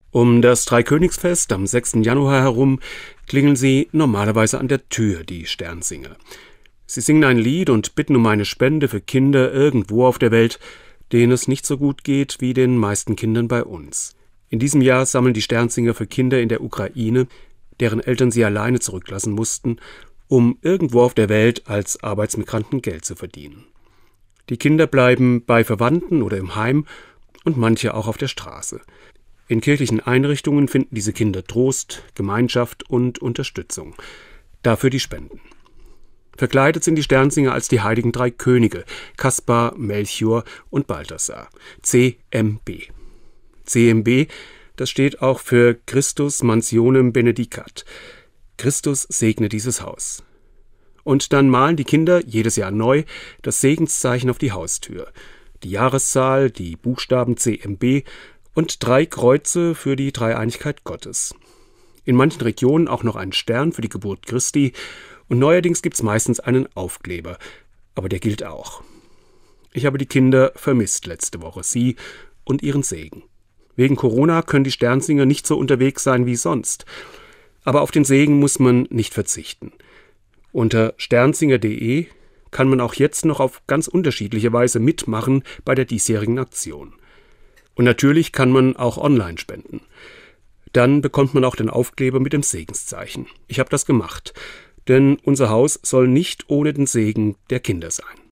Um das Dreikönigsfest am 6. Januar herum klingeln sie normalerweise an der Tür, die Sternsinger. Sie singen ein Lied und bitten um eine Spende für Kinder irgendwo auf der Welt, denen es nicht so gut geht wie den meisten Kindern bei uns. In diesem Jahr sammeln die Sternsinger für Kinder in der Ukraine, deren Eltern sie alleine zurücklassen mussten, um irgendwo auf der Welt als Arbeitsmigranten Geld zu verdienen. Die Kinder bleiben bei Verwandten oder im Heim und manche auch auf der Straße. In kirchlichen Einrichtungen finden diese Kinder Trost, Gemeinschaft und Unterstützung. Dafür die Spenden. Verkleidet sind die Sternsinger als die heiligen drei Könige, Kaspar, Melchior und Balthasar. CMB. CMB, das steht auch für Christus Mansionem Benedicat. Christus segne dieses Haus. Und dann malen die Kinder jedes Jahr neu das Segenszeichen auf die Haustür. Die Jahreszahl, die Buchstaben CMB und 3 Kreuze für die Dreieinigkeit Gottes. In manchen Regionen auch noch einen Stern für die Geburt Christi und neuerdings gibt's meistens einen Aufkleber, aber der gilt auch. Ich habe die Kinder vermisst letzte Woche, sie und ihren Segen. Wegen Corona können die Sternsinger nicht so unterwegs sein wie sonst, aber auf den Segen muss man nicht verzichten. Unter sternsinger.de kann man auch jetzt noch auf ganz unterschiedliche Weise mitmachen bei der diesjährigen Aktion. Und natürlich kann man auch online spenden. Dann bekommt man auch den Aufkleber mit dem Segenszeichen. Ich habe das gemacht, denn unser Haus soll nicht ohne den Segen der Kinder sein.